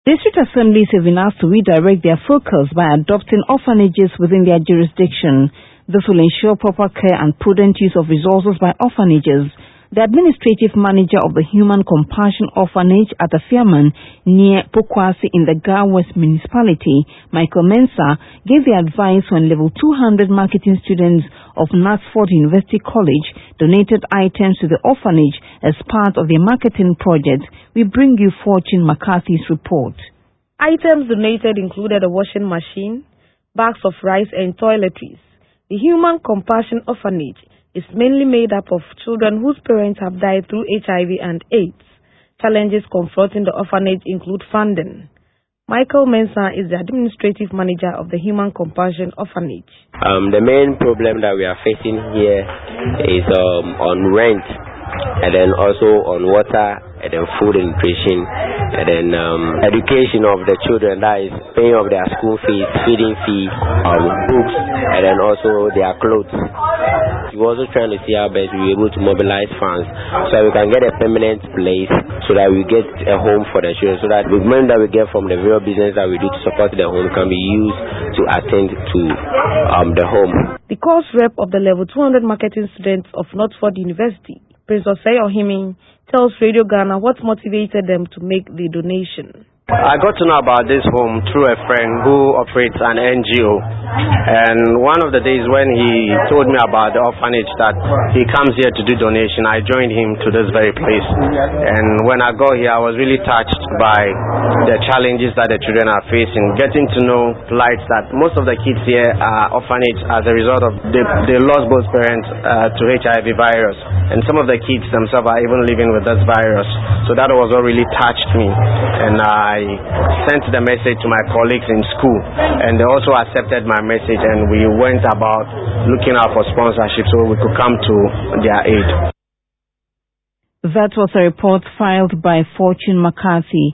District assemblies have been asked to redirect their focus by adopting orphanages within their jurisdiction. This will ensure proper care and prudent use of resources by orphanages. The administrative manager of the Human Compassion Orphanage at Afiaman near Pokwasi in the Ga West municipality, Michael Mensah, gave the advice when level 200 marketing students of Knaresborough University College donated items to the orphanage as part of their marketing project. We bring you Fortune McCarthy's report. Items donated included a washing machine, bags of rice and toiletries. The Human Compassion Orphanage is mainly made up of children whose parents have died through HIV and AIDS. Challenges confronting the orphanage include funding. Michael Mensah is the administrative manager of the Human Compassion Orphanage. The main problem that we are facing here is on rent, and then also on water, and then food and nutrition, and then education of the children, that is paying of their school fees, feeding fee, books, and then also their clothes. We're also trying to see how best we're able to mobilize funds so that we can get a permanent place, so that we get a home for the children, so that the money that we get from the various business that we do to support the home can be used to attend to the home. The course rep of the level 200 marketing students of Knaresborough University, Prince Osei Ohimi, tells Radio Ghana what motivated them to make the donation. I got to know about this home through a friend who operates an NGO, and one of the days when he told me about the orphanage that he comes here to do donation, I joined him to this very place. And when I got here, I was really touched by the challenges that the children are facing, getting to know lights that most of the kids here are orphanage as a result of they lost both parents to HIV virus, and some of the kids themselves are even living with this virus. So that was what really touched me, and I sent the message to my colleagues in school, and they also accepted my message, and we went about looking out for sponsorship so we could come to their aid. That was a report filed by Fortune McCarthy.